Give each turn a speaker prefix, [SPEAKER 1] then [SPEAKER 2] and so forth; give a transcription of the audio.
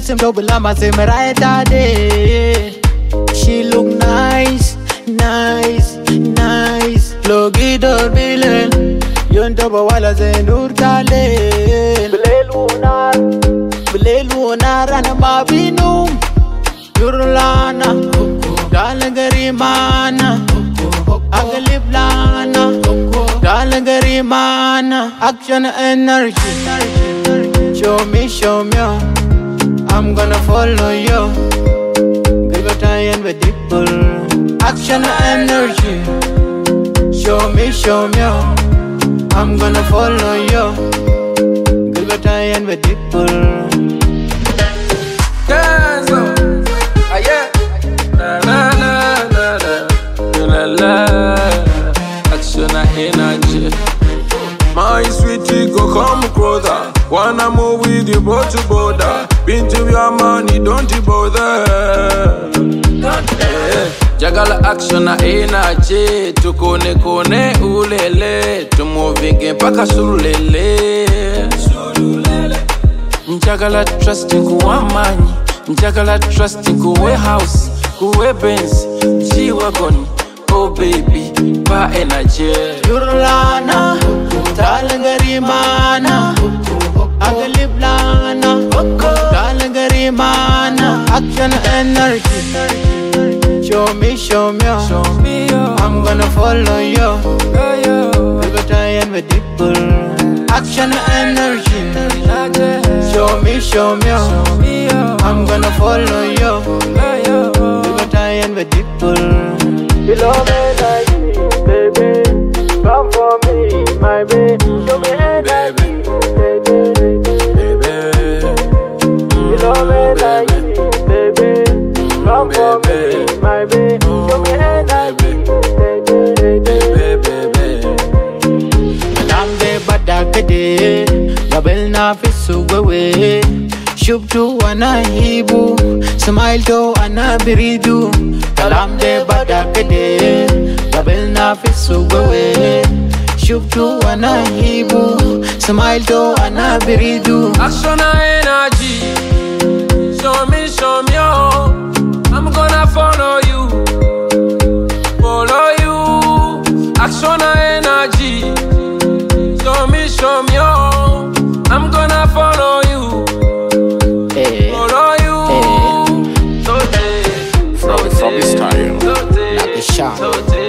[SPEAKER 1] Same double lama, same right day. She look nice, nice, nice. Logi dor bilen, yon toba wala zendur kale. Bilelunar ana mabinum, yurlana, dalagarimana, agaliblana, dalagarimana. Action energy, show me, I'm gonna follow you. Give a time with people. Action energy. Show me, I'm gonna follow you. Give a time with people.
[SPEAKER 2] Yes, yeah. La la la la la. Action energy. My sweetie, go come closer. Wanna move with you, both to border. Been to your money, don't you bother. Jagala action na energy. Tukone kone ulele. Tumuvinge mpaka surulele. Njagala trust kuwa manyi. Njagala trust kuwe house. Kuwe Benz. G-Wagon. Oh baby, pa energy.
[SPEAKER 1] Yurlana, dalagarimana, agaliblana, dalagarimana. Action energy. Show me, I'm gonna follow you. Every time with people. Action energy. Show me, I'm gonna follow you. Every time with people. Below me like me, baby. Come for me, my baby. Show me baby, baby. Below me like me, baby. Come for me, my baby. Show me baby. Lambe badakade, gabel na fisuwe. Shubtu anahibu, smile to anabiridu. Kalamde badakade, gabel na fisuwe. Shubtu anahibu, smile to anabiridu.
[SPEAKER 2] Action energy. Show me, oh. I'm gonna follow you. Follow you. Action energy. Show me, oh. I'm gonna follow you. Follow you.
[SPEAKER 3] From style,
[SPEAKER 1] Like a shot.